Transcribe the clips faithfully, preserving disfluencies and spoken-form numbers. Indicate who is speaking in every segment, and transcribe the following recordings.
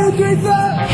Speaker 1: two, three, four.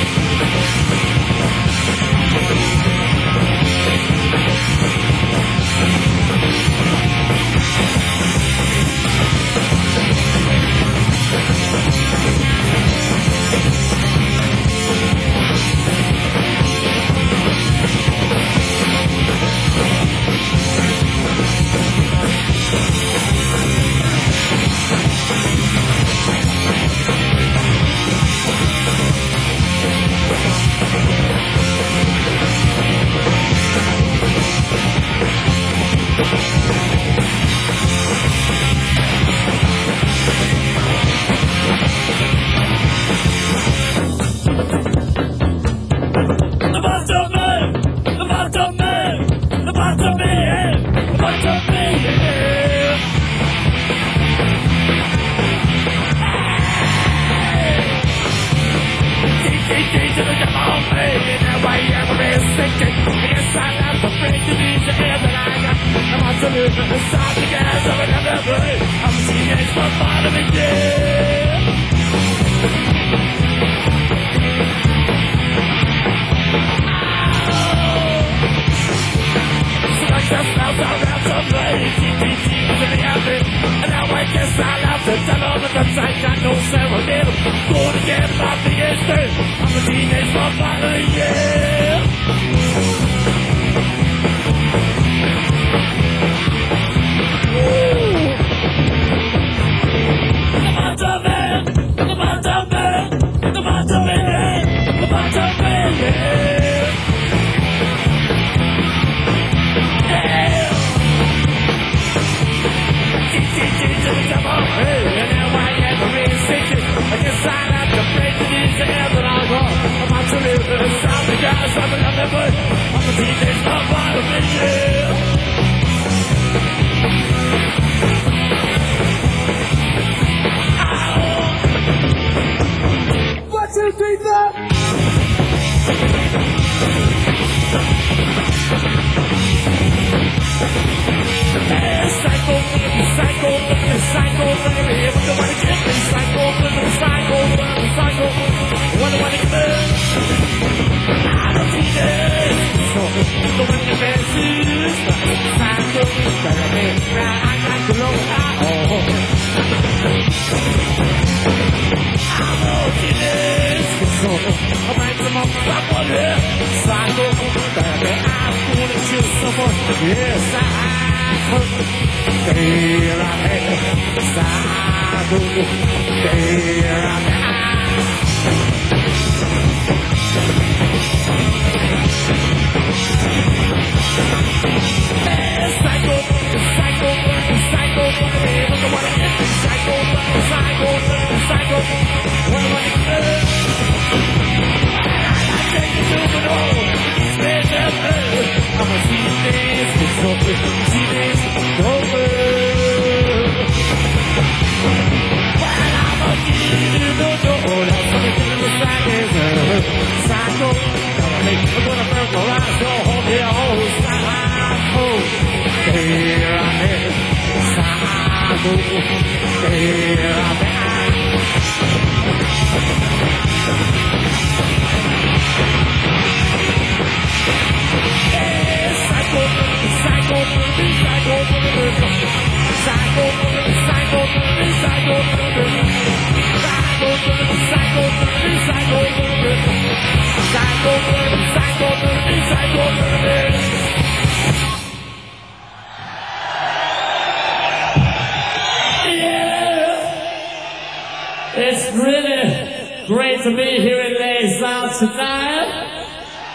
Speaker 2: It's really great to be here in Les Arts tonight.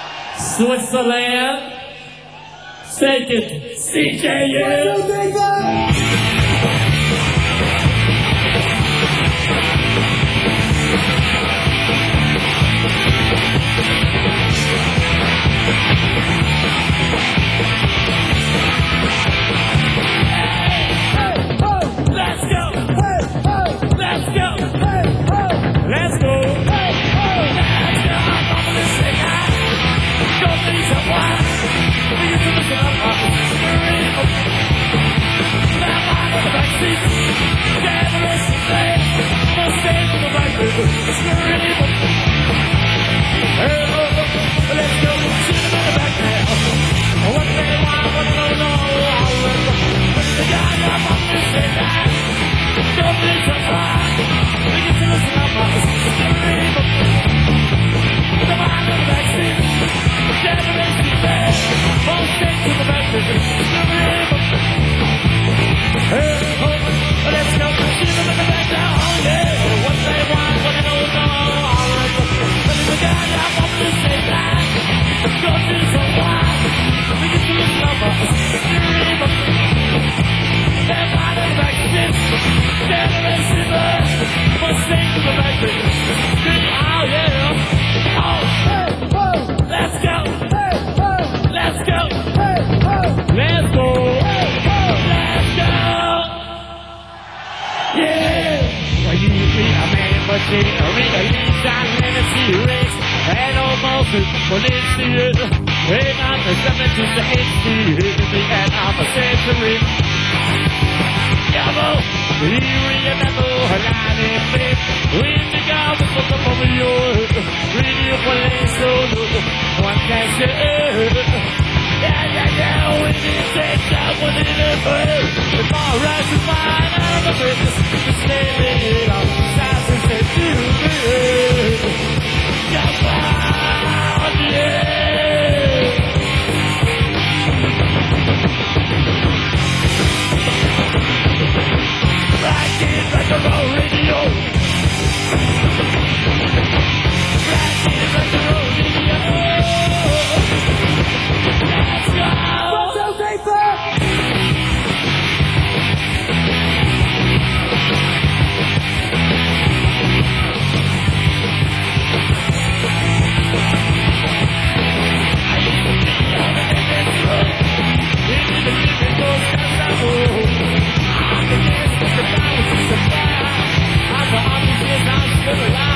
Speaker 2: Switzerland. Take it, C J U.
Speaker 3: Let's go.
Speaker 2: Police, when I'm the seventies to eighties, the end of a century. Yabo, we remember her line in flip. We think I was for the moment you're really police, so one can say, yeah, yeah, yeah, we need to take that one in the bird. The bar rides to find out of the business, to stay it on the sides and say, do it. Come on, yeah. Like it like a road radio. Like it like a road radio. Let's go. What's up, paper? I'm the opposite, I'm still alive.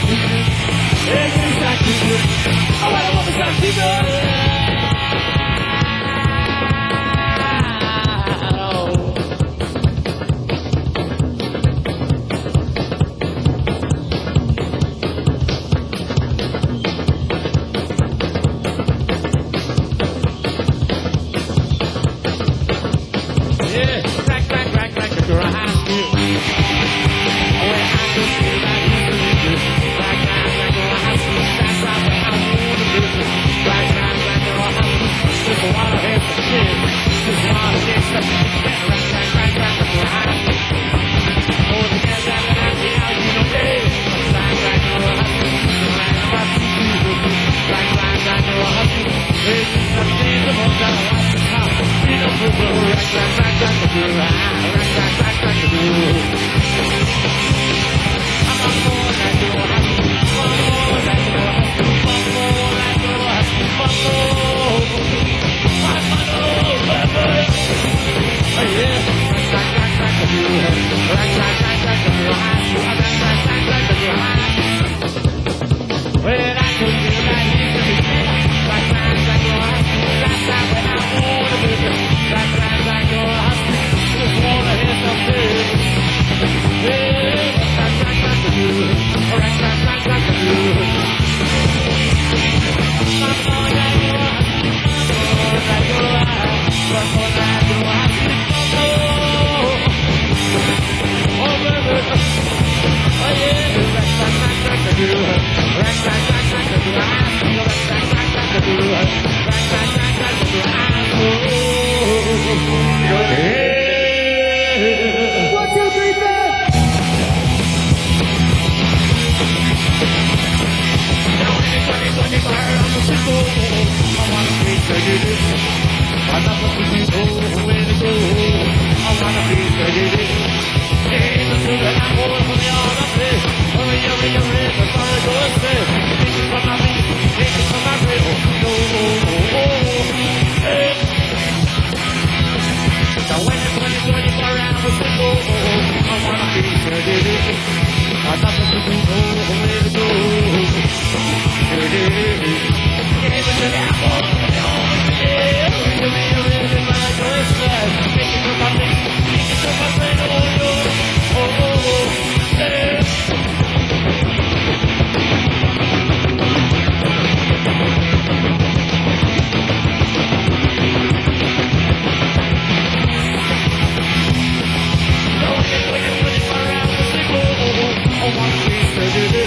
Speaker 2: Around the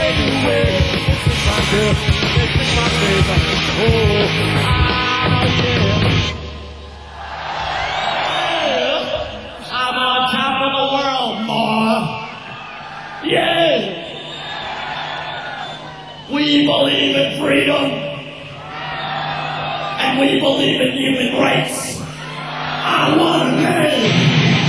Speaker 2: fade away. This is my girl, this is my baby. Oh, ah, yeah. I'm on top of the world, Ma. Yeah. We believe in freedom. And we believe in human rights. I want to live.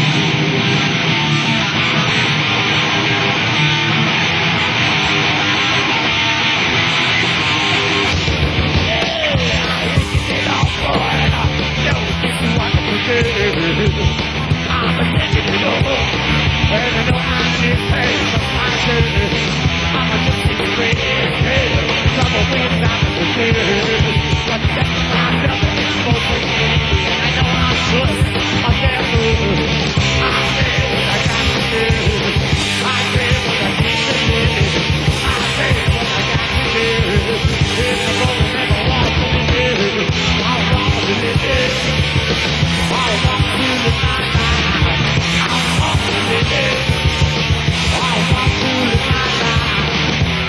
Speaker 2: I'm a taking it over, and I know I need pain, but I do. I'm a just secret, trouble with I'm a secret. But that's my devil, both of me, and I know I'm good. I'm devil. I say what I got to do. I say what I need to do. I say what I got to do. If the road never walks to me, I'll walk to live. I'll walk to the night. I'll walk to the night.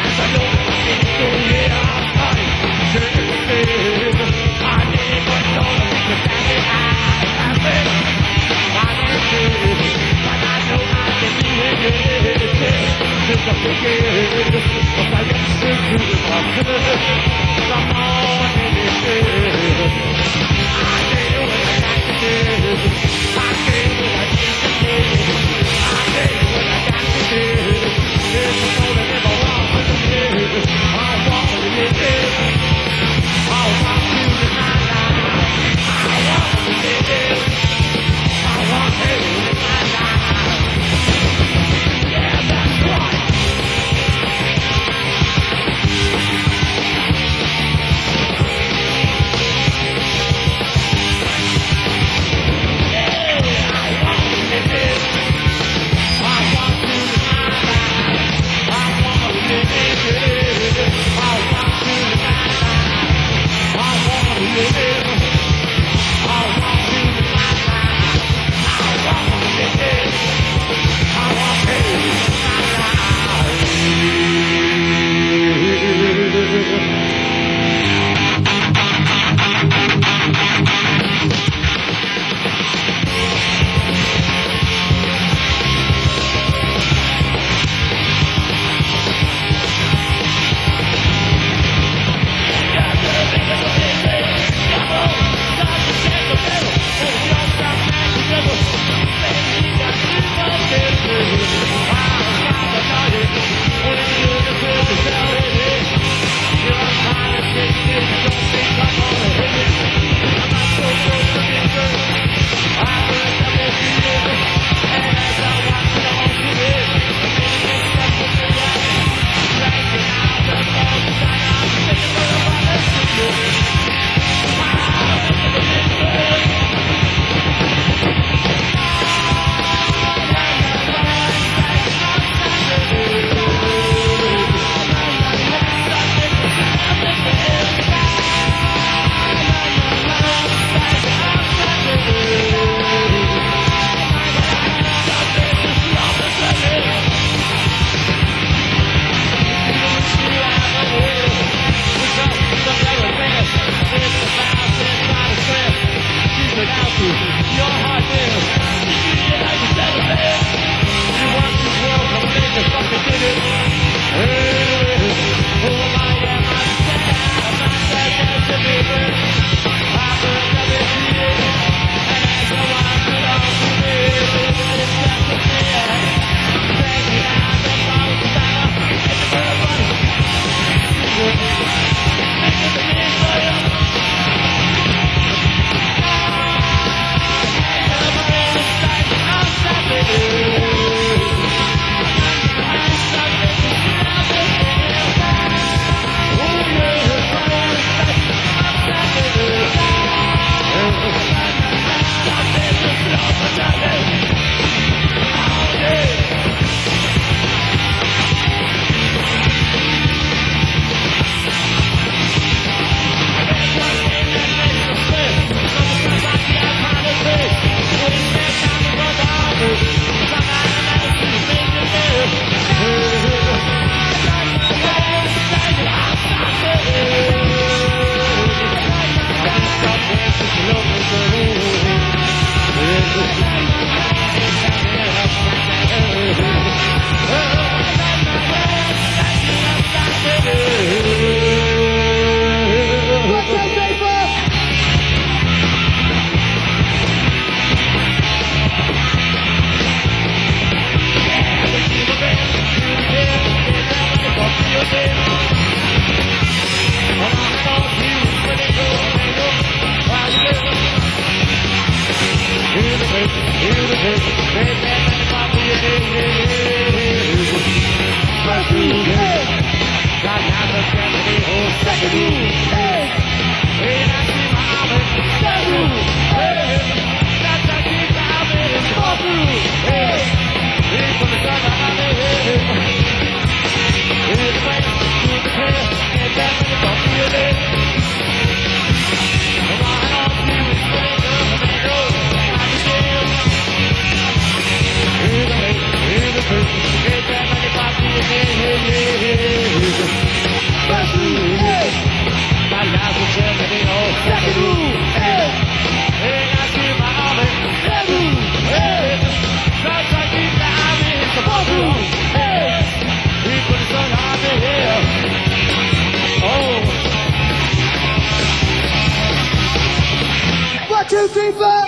Speaker 1: One, two, three, four.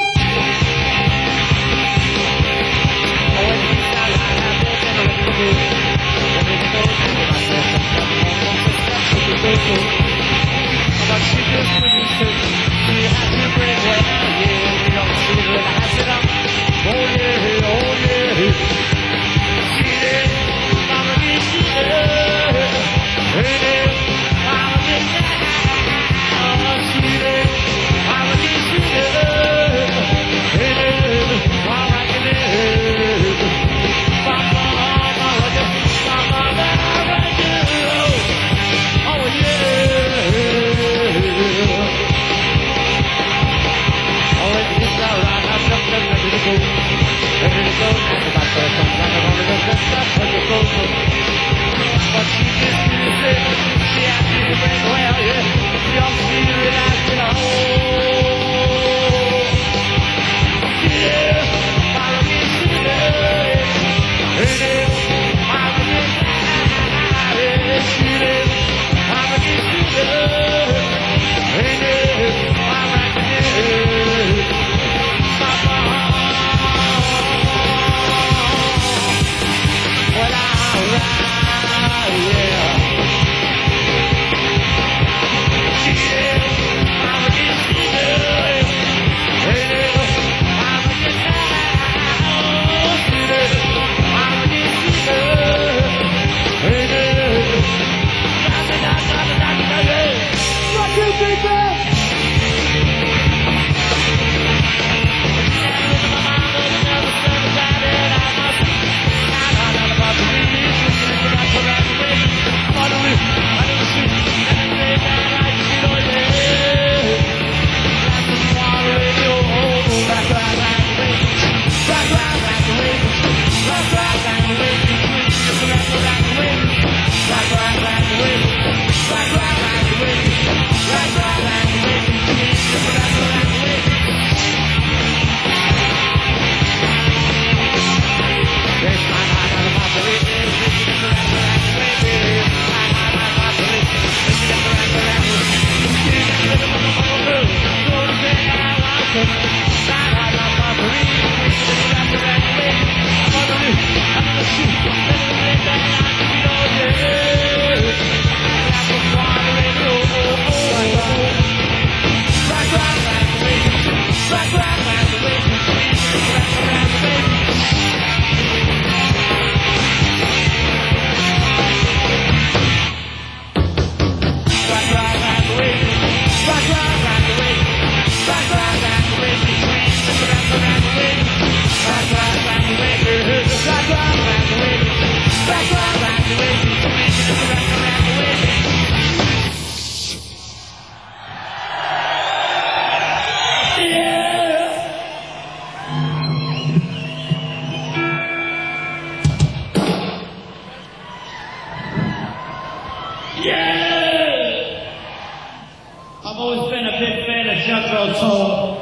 Speaker 2: I've always been a big fan of Jethro Tull,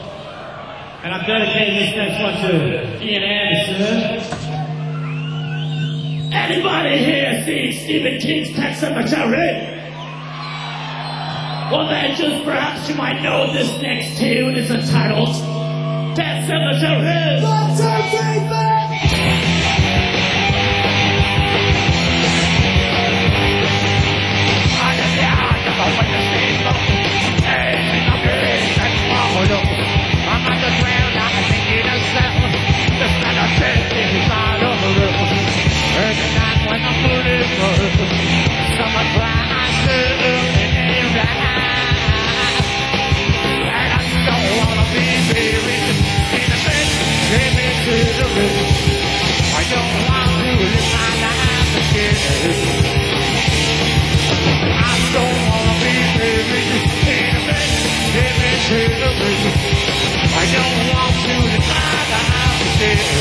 Speaker 2: and I'm dedicating this next one to Ian Anderson. Anybody here seen Stephen King's Pet Sematary? Well then, just perhaps you might know this next tune is entitled Pet Sematary.
Speaker 1: One, two, three, four.
Speaker 2: I'm underground, I'm thinking of something. Just not a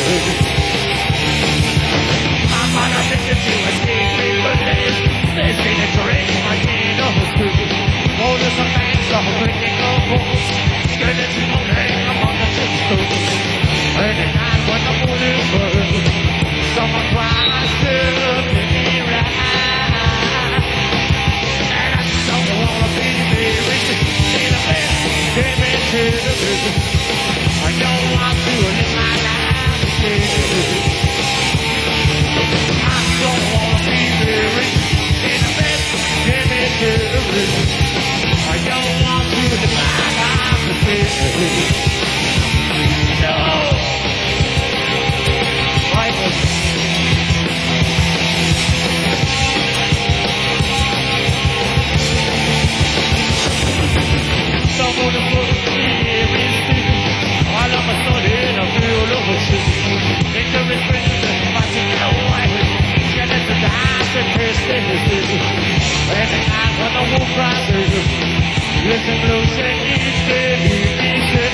Speaker 2: I'm not addicted to a secret belief. This ain't a dream, I need a food. All the things of critical force. Good as you know, I'm on the system. And at night when the moon is full, someone tries to make me right. And I don't wanna be buried in a bed, give it to the business. I don't want to live my life again. I don't wanna be buried in a bed, give it to the business. I don't want to live my life again. No. Michael. Someone who put me here is all of a sudden I feel overshoot. Ignorant friends, but you know I was eager to die to taste it. And the night when the wolf rises, listen close and easy, easy.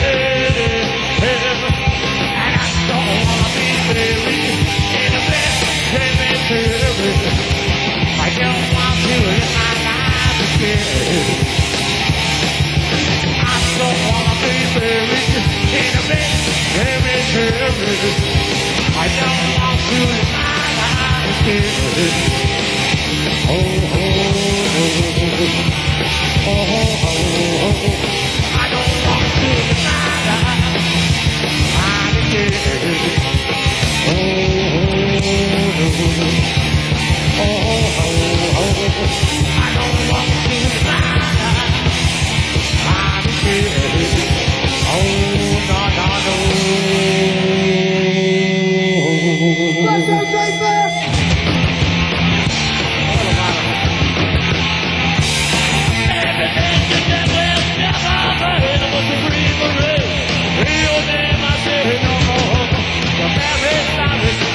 Speaker 2: And I don't wanna be buried in a bed, cemetery. I don't want to live my life again. I don't wanna be buried in a bed, cemetery. I don't want to live my life again. Oh, oh, oh, oh, oh, oh. I don't want to live my life again. Oh, oh, oh, oh, oh. I don't want to live my life.
Speaker 1: What's up, Draper?
Speaker 2: Your name I say no more. The very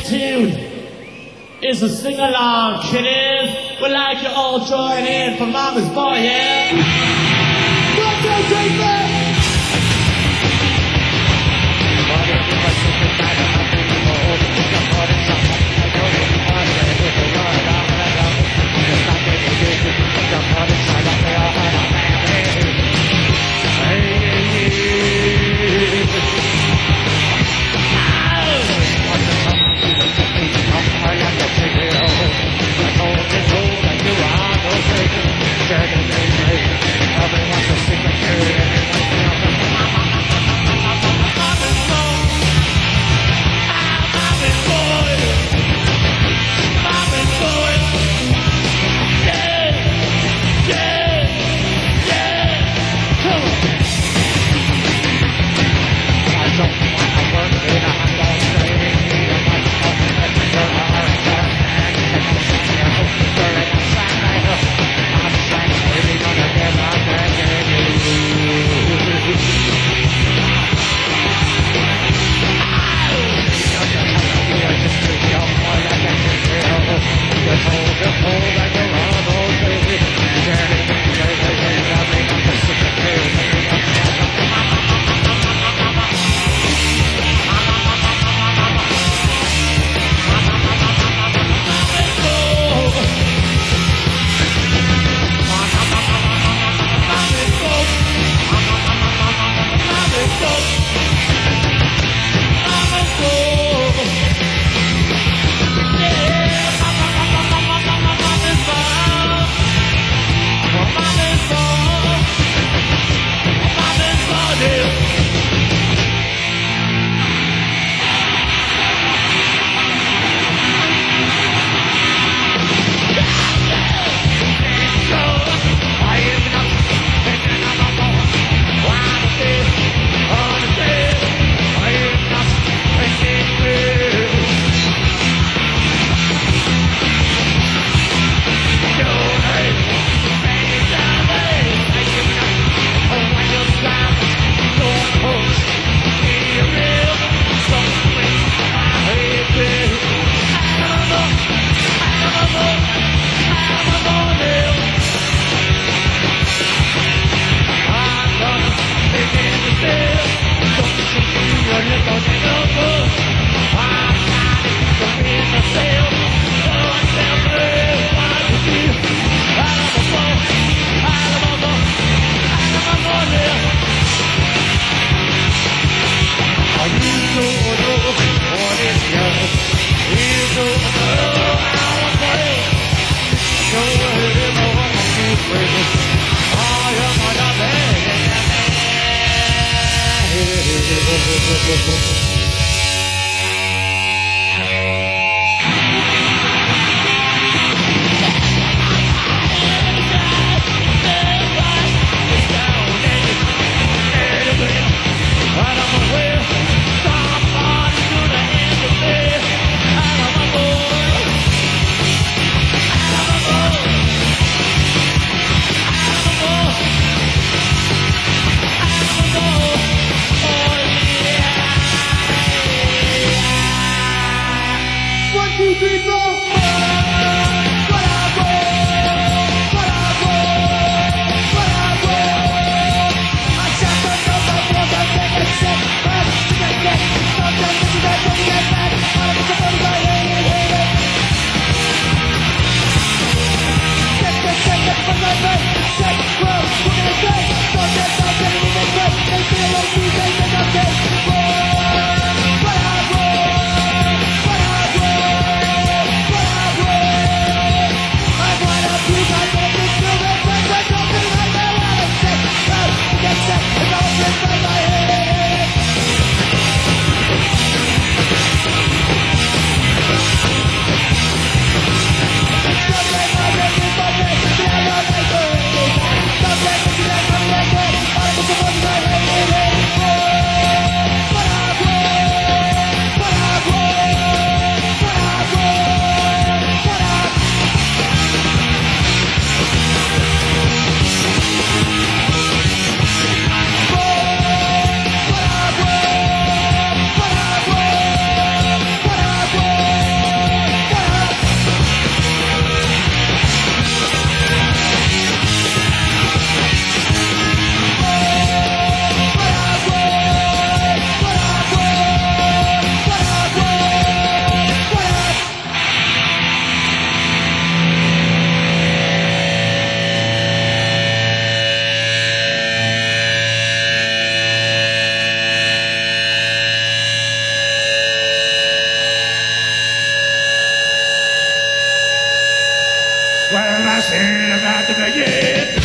Speaker 2: tune is a sing-along, kiddies. We'd like you all join in for Mama's Boy, yeah?
Speaker 1: One, two, three, four.
Speaker 2: What am I saying about the begin?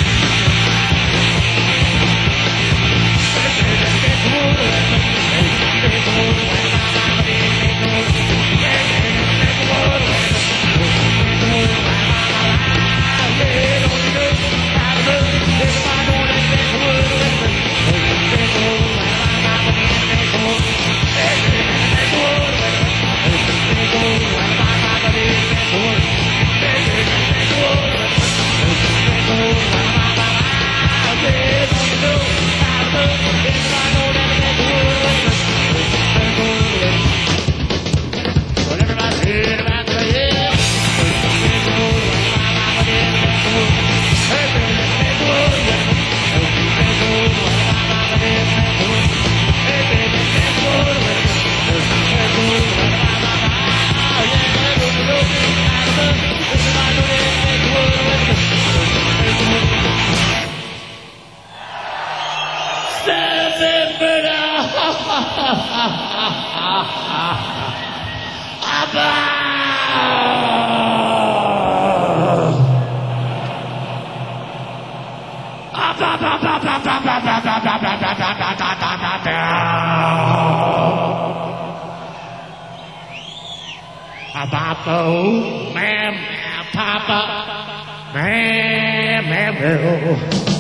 Speaker 2: Papa, ma'am, Papa, ma'am, ma'am,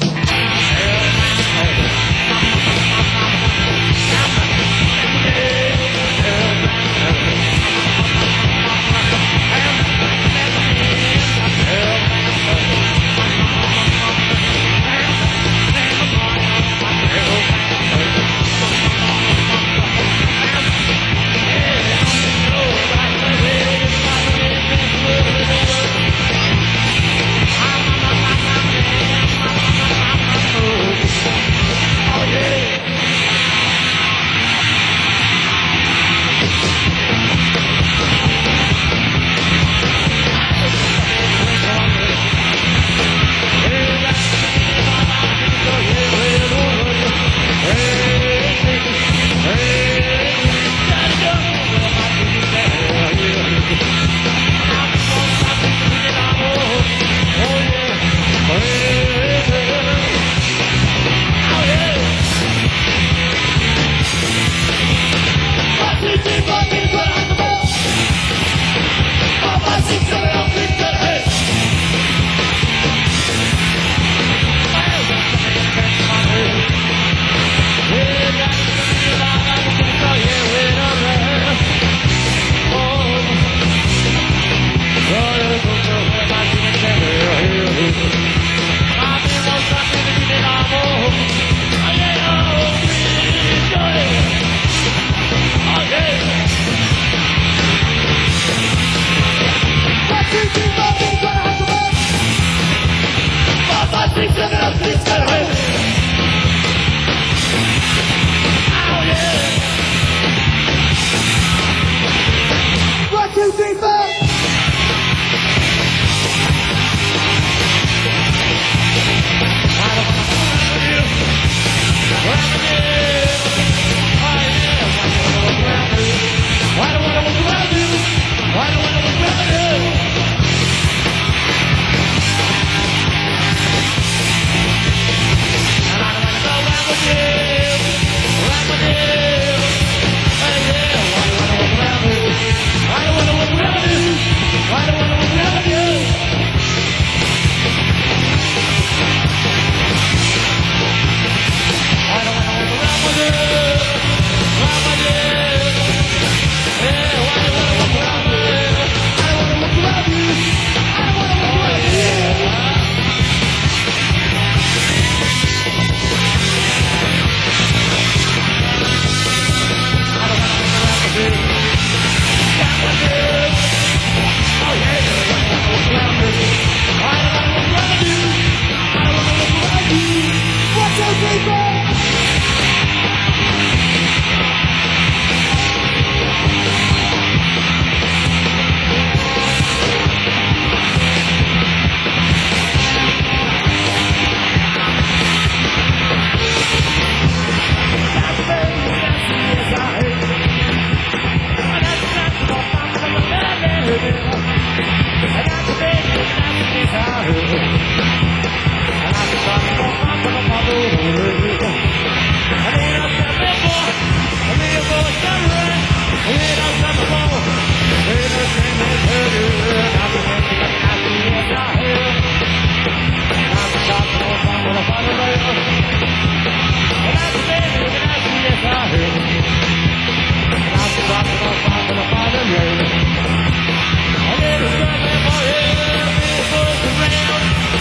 Speaker 2: I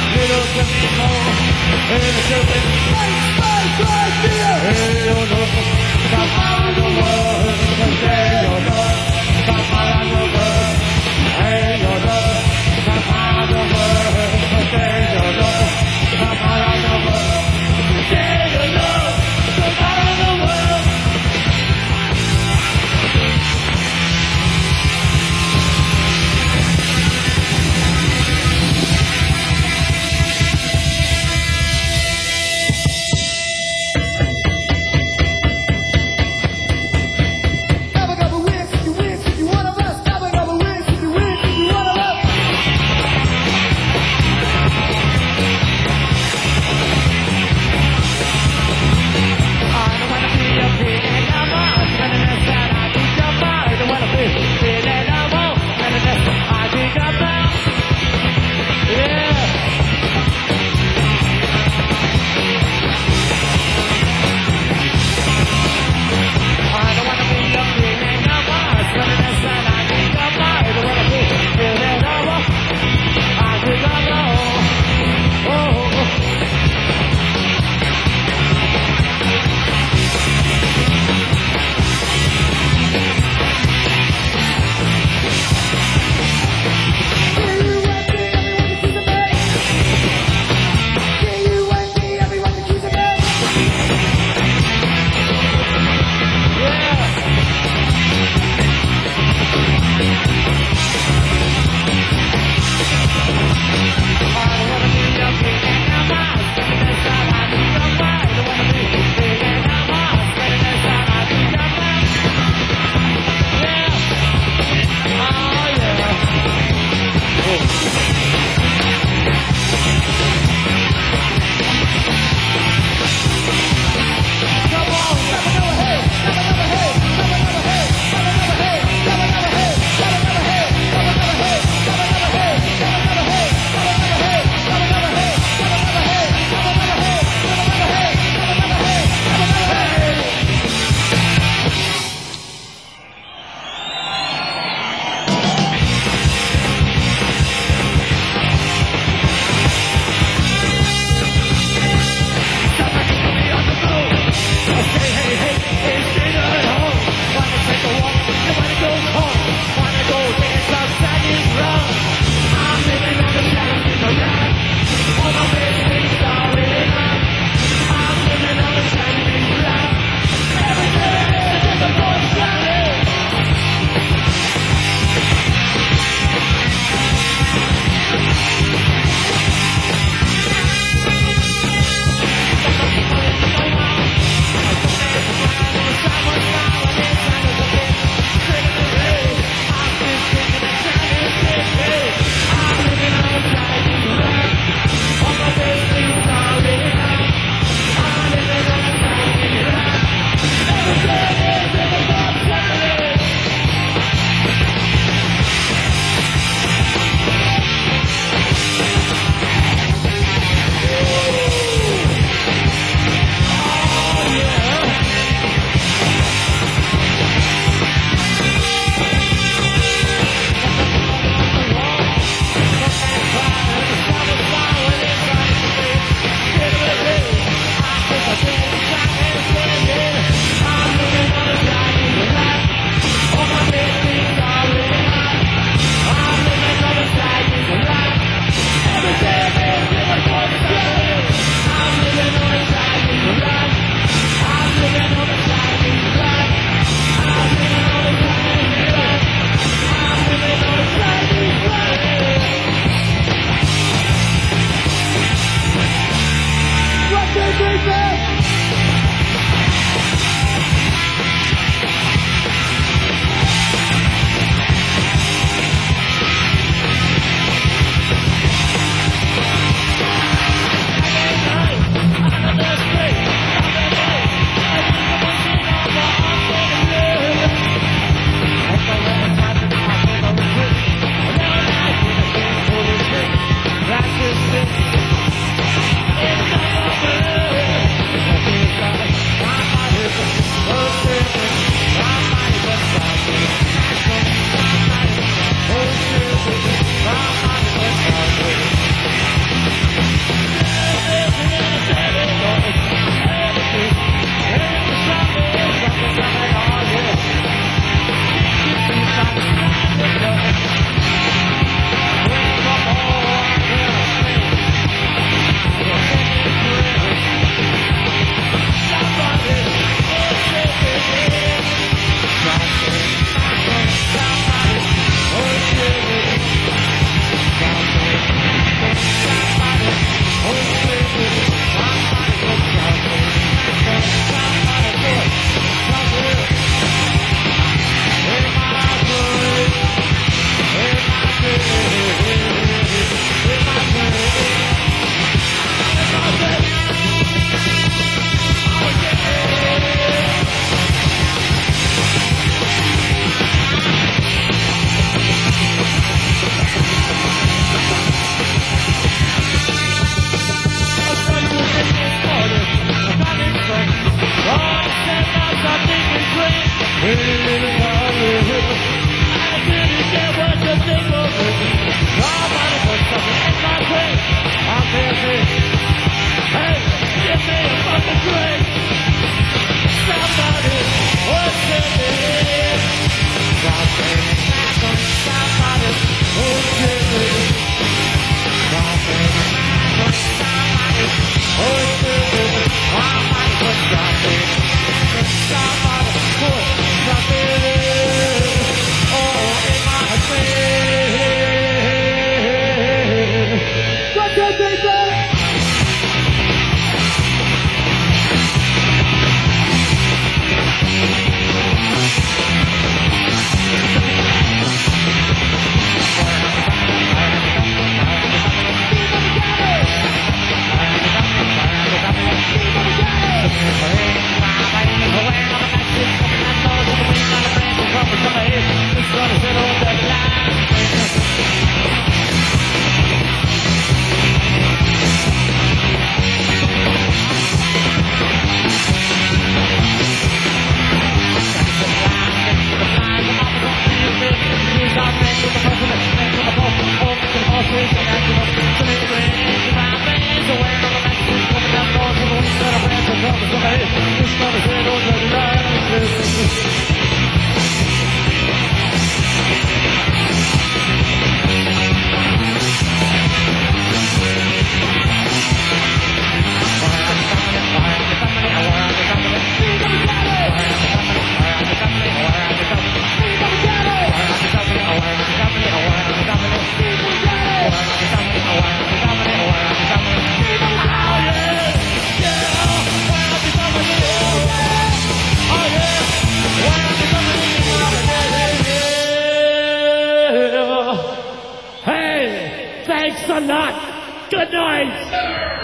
Speaker 2: Hey, thanks a lot. Good night.